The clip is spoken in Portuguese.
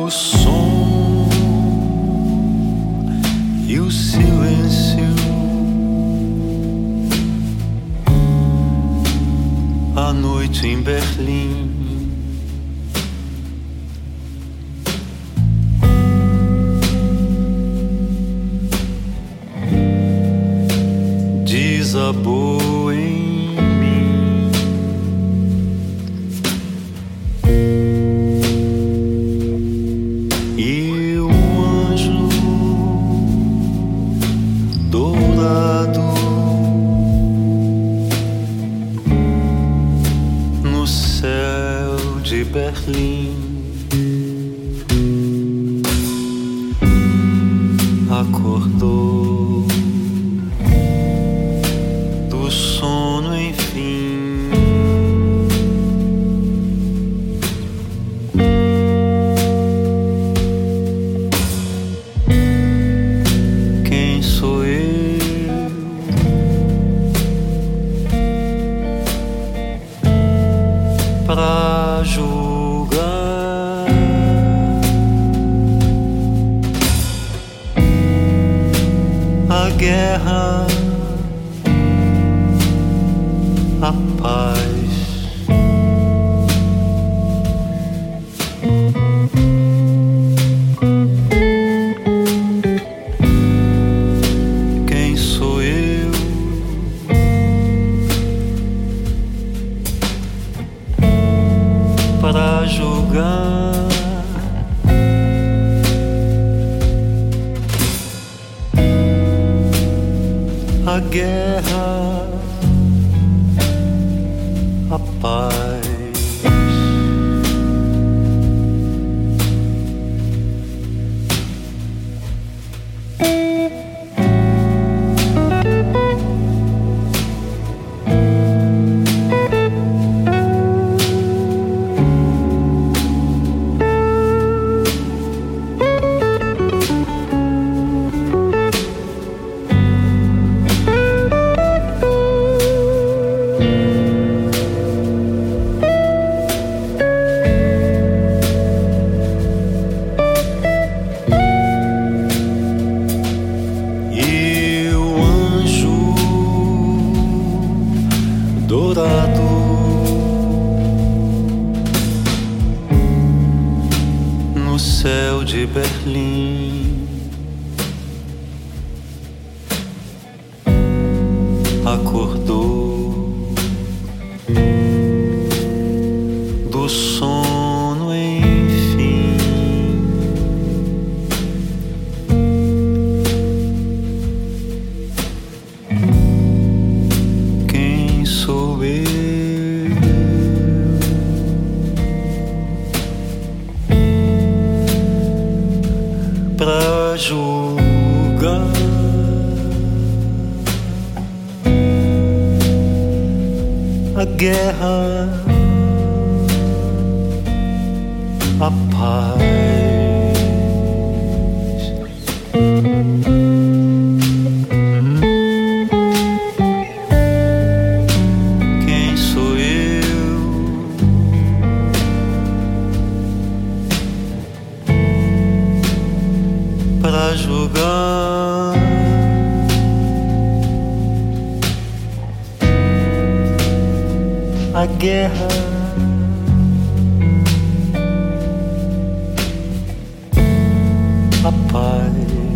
O som e o silêncio, a noite em Berlim. Desabou em mim. E o anjo dourado no céu de Berlim acordou do sono, enfim. Quem sou eu pra julgar a guerra, a paz? Quem sou eu para julgar a guerra, a paz? Dourado no céu de Berlim acordou do sono, enfim. Quem sou eu pra julgar a guerra, a paz? Quem sou eu para julgar a guerra, a paz?